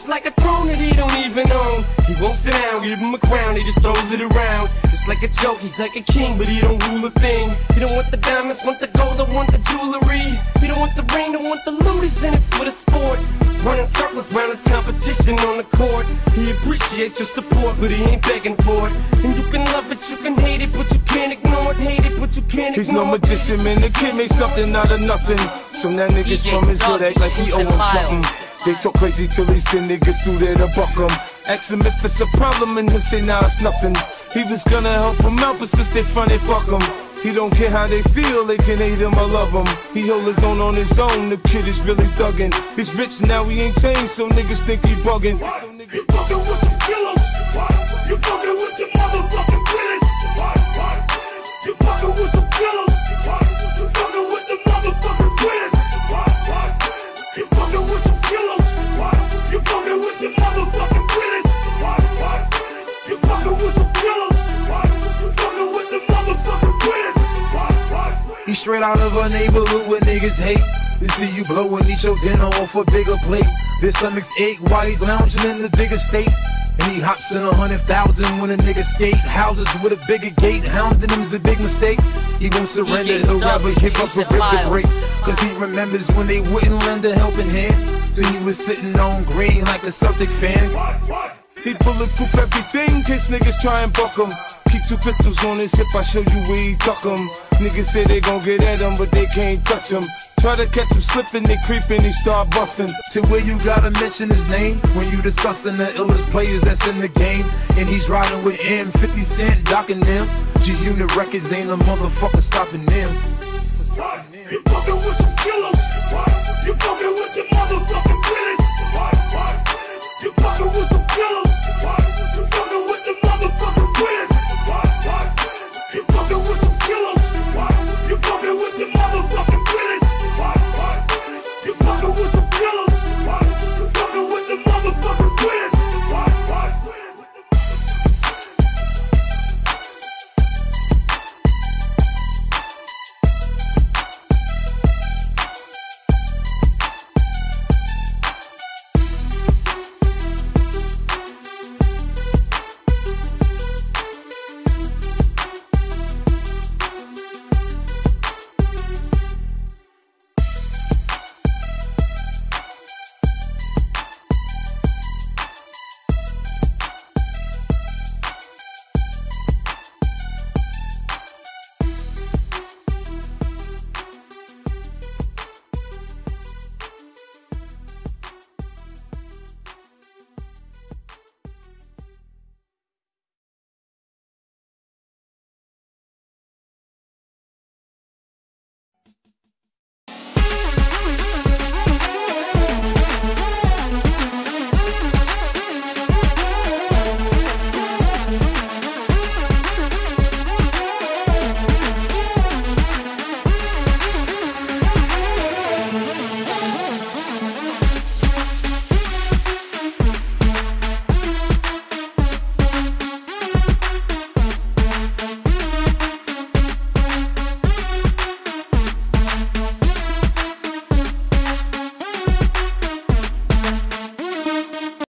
It's like a throne that he don't even own. He won't sit down, give him a crown, he just throws it around. It's like a joke, he's like a king, but he don't rule a thing. He don't want the diamonds, want the gold, don't want the jewelry. He don't want the ring, don't want the loot, he's in it for the sport. Running circles round his competition on the court. He appreciates your support, but he ain't begging for it. And you can love it, you can hate it, but you can't ignore it. Hate it, but you can't ignore it. He's no magician, man, the kid made something out of nothing. So now niggas DJ from his Stubbs, hood act like he owe him something. They talk crazy till they send niggas through there to buck him. Ask him if it's a problem and he'll say nah, it's nothing. He was gonna help him out, but since they front, they fuck him. He don't care how they feel, they can hate him or love him. He hold his own on his own, the kid is really thuggin'. He's rich now, he ain't changed, so niggas think he buggin'. You fucking with some killers. You fucking with the motherfucking realest. You fucking with some killers. You fucking with the motherfucking realest. You fucking with some killers. You fucking with the motherfucking realest. You fucking with some killers. You fucking with the motherfucking realest. He's straight out of a neighborhood where niggas hate. They see you blow and eat your dinner off a bigger plate. His stomach's ache while he's lounging in the bigger state. And he hops in 100,000 when a nigga skate. Houses with a bigger gate, hounding him's a big mistake. He won't surrender, he'll rather hip up a rip to break. Cause he remembers when they wouldn't lend a helping hand. So he was sitting on green like a Celtic fan. He bulletproof everything in case niggas try and buck him. Keep 2 pistols on his hip, I show you where he tuck him. Niggas say they gon' get at him, but they can't touch him. Try to catch him slipping, they creeping, he start busting. To where you gotta mention his name when you discussing the illest players that's in the game. And he's riding with M, 50 Cent, docking them. G-Unit Records ain't a motherfucker stopping them. He fucking with some killers.